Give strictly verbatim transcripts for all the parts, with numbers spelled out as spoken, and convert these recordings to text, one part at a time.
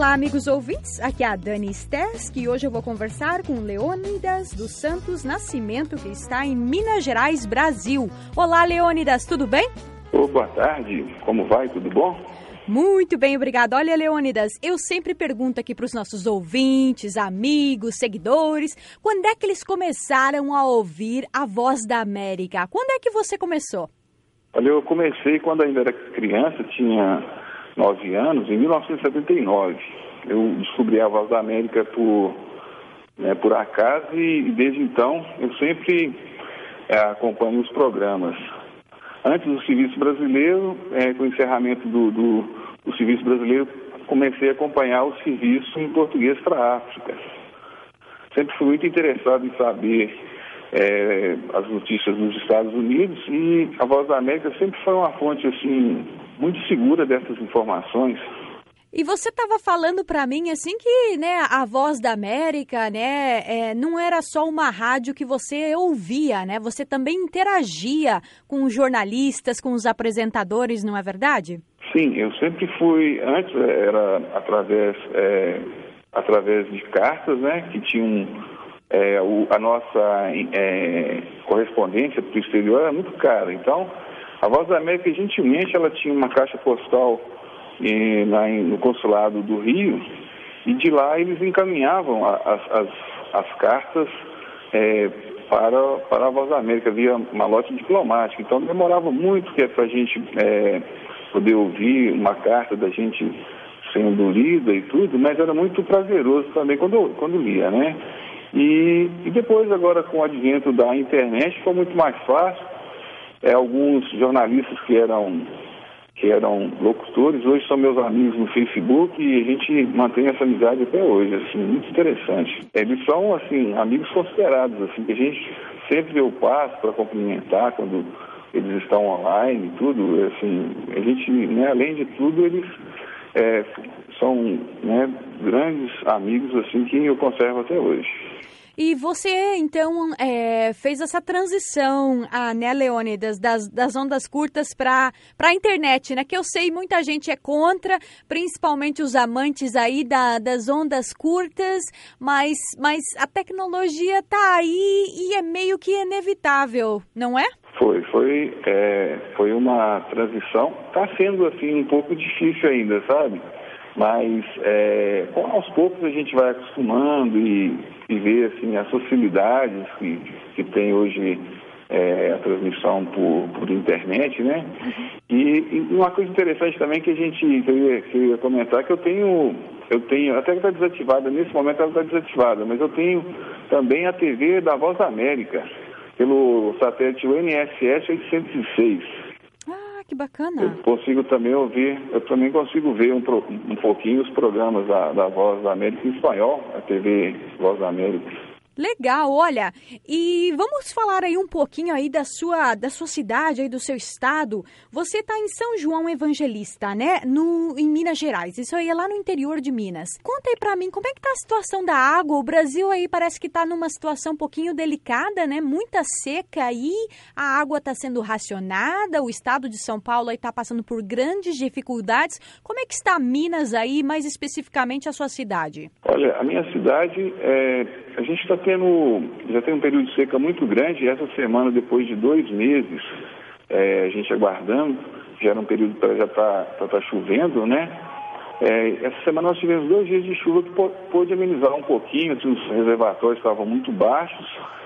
Olá, amigos ouvintes, aqui é a Dani Sters, que hoje eu vou conversar com Leônidas dos Santos Nascimento, que está em Minas Gerais, Brasil. Olá, Leônidas, tudo bem? Oh, boa tarde, como vai, tudo bom? Muito bem, obrigada. Olha, Leônidas, eu sempre pergunto aqui para os nossos ouvintes, amigos, seguidores, quando é que eles começaram a ouvir a Voz da América? Quando é que você começou? Olha, eu comecei quando ainda era criança, tinha nove anos, em mil novecentos e setenta e nove. Eu descobri a Voz da América por, né, por acaso e desde então eu sempre é, acompanho os programas. Antes do Serviço Brasileiro, é, com o encerramento do, do, do Serviço Brasileiro, comecei a acompanhar o serviço em português para a África. Sempre fui muito interessado em saber é, as notícias dos Estados Unidos e a Voz da América sempre foi uma fonte assim, muito segura dessas informações. E você estava falando para mim assim que, né, a Voz da América, né, é, não era só uma rádio que você ouvia, né? Você também interagia com os jornalistas, com os apresentadores, não é verdade? Sim, eu sempre fui, antes era através, é, através de cartas, né, que tinham é, o, a nossa é, correspondência para o exterior era muito cara. Então, a Voz da América, gentilmente, ela tinha uma caixa postal E, lá em, no consulado do Rio, e de lá eles encaminhavam a, as, as, as cartas é, para, para a Voz da América via malote diplomático. Então demorava muito que é para a gente é, poder ouvir uma carta da gente sendo lida e tudo, mas era muito prazeroso também quando, quando lia, né? E, e depois, agora com o advento da internet, foi muito mais fácil. É, alguns jornalistas que eram que eram locutores, hoje são meus amigos no Facebook e a gente mantém essa amizade até hoje, assim, muito interessante. Eles são, assim, amigos considerados, assim, que a gente sempre deu passo para cumprimentar quando eles estão online e tudo, assim, a gente, né, além de tudo, eles é, são, né, grandes amigos, assim, que eu conservo até hoje. E você, então, é, fez essa transição, ah, né, Leônidas, das, das ondas curtas para a internet, né? Que eu sei muita gente é contra, principalmente os amantes aí da, das ondas curtas, mas, mas a tecnologia está aí e é meio que inevitável, não é? Foi, foi, é, foi uma transição. Está sendo, assim, um pouco difícil ainda, sabe? Mas é, aos poucos a gente vai acostumando e, e vê assim, as facilidades que, que tem hoje é, a transmissão por, por internet, né? E, e uma coisa interessante também que a gente que eu, ia, que eu ia comentar, que eu tenho, eu tenho, até que está desativada, nesse momento ela está desativada, mas eu tenho também a T V da Voz da América, pelo satélite U N S S oitocentos e seis. Que bacana. Eu consigo também ouvir, eu também consigo ver um, um pouquinho os programas da, da Voz da América em espanhol, a T V Voz da América. Legal, olha, e vamos falar aí um pouquinho aí da sua, da sua cidade, aí do seu estado. Você está em São João Evangelista, né, no, em Minas Gerais, isso aí é lá no interior de Minas. Conta aí pra mim, como é que tá a situação da água? O Brasil aí parece que tá numa situação um pouquinho delicada, né, muita seca aí, a água tá sendo racionada, o estado de São Paulo aí tá passando por grandes dificuldades. Como é que está Minas aí, mais especificamente a sua cidade? Olha, a minha cidade, é, a gente está tendo, já tem um período de seca muito grande, e essa semana, depois de dois meses, é, a gente aguardando, já era um período para já estar tá, tá chovendo, né? É, essa semana nós tivemos dois dias de chuva que pôde amenizar um pouquinho, assim, os reservatórios estavam muito baixos,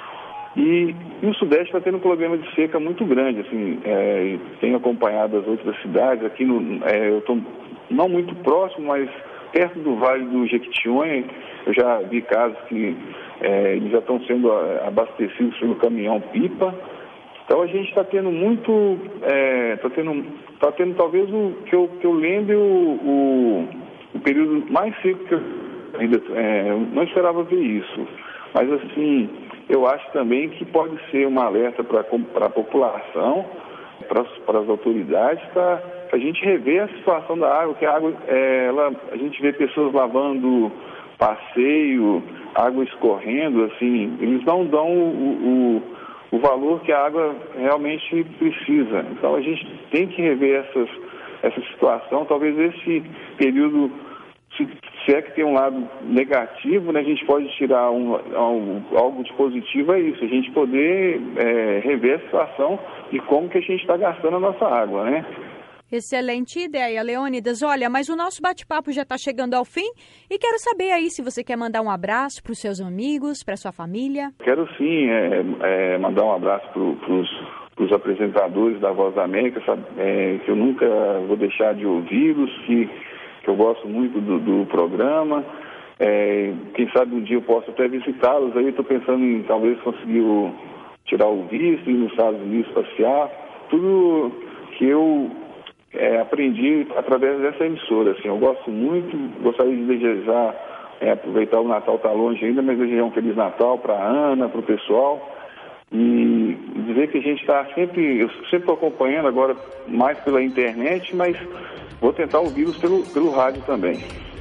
e, e o Sudeste está tendo um problema de seca muito grande, assim, é, tenho acompanhado as outras cidades, aqui no, é, eu estou não muito próximo, mas perto do Vale do Jequitinhonha, eu já vi casos que é, eles já estão sendo abastecidos pelo caminhão-pipa. Então a gente está tendo muito, está é, tendo, tá tendo talvez o que eu, que eu lembre o, o, o período mais seco que eu ainda é, eu não esperava ver isso. Mas assim, eu acho também que pode ser uma alerta para a população, para as autoridades, para a gente rever a situação da água, que a água, é, ela, a gente vê pessoas lavando passeio, água escorrendo, assim, eles não dão o, o, o valor que a água realmente precisa. Então a gente tem que rever essas, essa situação, talvez esse período se, se é que tem um lado negativo, né, a gente pode tirar um, um, algo de positivo, é isso, a gente poder é, rever a situação de como que a gente está gastando a nossa água, né? Excelente ideia, Leônidas. Olha, mas o nosso bate-papo já está chegando ao fim e quero saber aí se você quer mandar um abraço para os seus amigos, para sua família. Quero sim é, é, mandar um abraço para os apresentadores da Voz da América, sabe, é, que eu nunca vou deixar de ouvi-los, que, que eu gosto muito do, do programa. É, quem sabe um dia eu posso até visitá-los. Aí estou pensando em talvez conseguir o, tirar o visto, ir nos Estados Unidos passear. Tudo que eu É, aprendi através dessa emissora, assim, eu gosto muito, gostaria de desejar, é, aproveitar o Natal está longe ainda, mas desejar um Feliz Natal para a Ana, para o pessoal, e dizer que a gente está sempre, eu sempre estou acompanhando agora mais pela internet, mas vou tentar ouvi-los pelo, pelo rádio também.